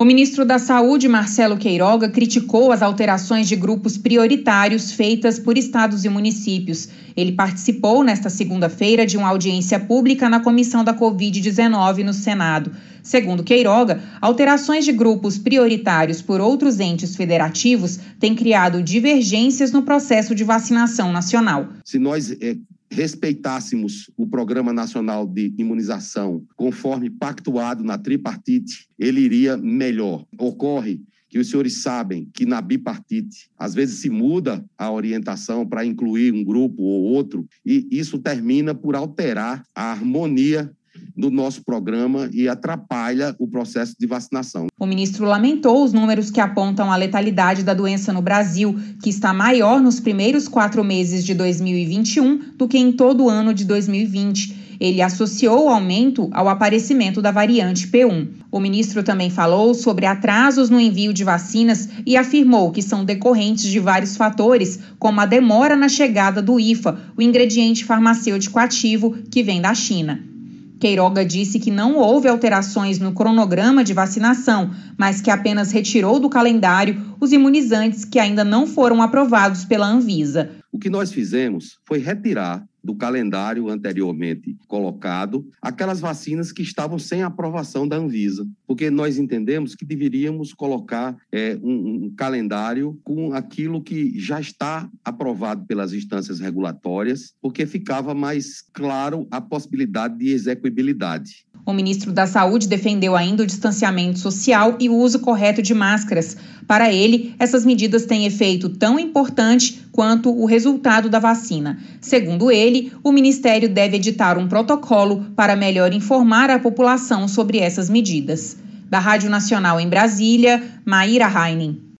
O ministro da Saúde, Marcelo Queiroga, criticou as alterações de grupos prioritários feitas por estados e municípios. Ele participou nesta segunda-feira de uma audiência pública na comissão da Covid-19 no Senado. Segundo Queiroga, alterações de grupos prioritários por outros entes federativos têm criado divergências no processo de vacinação nacional. Se nós respeitássemos o Programa Nacional de Imunização conforme pactuado na tripartite, ele iria melhor. Ocorre que os senhores sabem que na bipartite, às vezes se muda a orientação para incluir um grupo ou outro, e isso termina por alterar a harmonia do nosso programa e atrapalha o processo de vacinação. O ministro lamentou os números que apontam a letalidade da doença no Brasil, que está maior nos primeiros 4 meses de 2021 do que em todo o ano de 2020. Ele associou o aumento ao aparecimento da variante P1. O ministro também falou sobre atrasos no envio de vacinas e afirmou que são decorrentes de vários fatores, como a demora na chegada do IFA, o ingrediente farmacêutico ativo que vem da China. Queiroga disse que não houve alterações no cronograma de vacinação, mas que apenas retirou do calendário os imunizantes que ainda não foram aprovados pela Anvisa. O que nós fizemos foi retirar do calendário anteriormente colocado aquelas vacinas que estavam sem aprovação da Anvisa, porque nós entendemos que deveríamos colocar um calendário com aquilo que já está aprovado pelas instâncias regulatórias, porque ficava mais claro a possibilidade de execuibilidade. O ministro da Saúde defendeu ainda o distanciamento social e o uso correto de máscaras. Para ele, essas medidas têm efeito tão importante quanto o resultado da vacina. Segundo ele, o Ministério deve editar um protocolo para melhor informar a população sobre essas medidas. Da Rádio Nacional em Brasília, Maíra Heinen.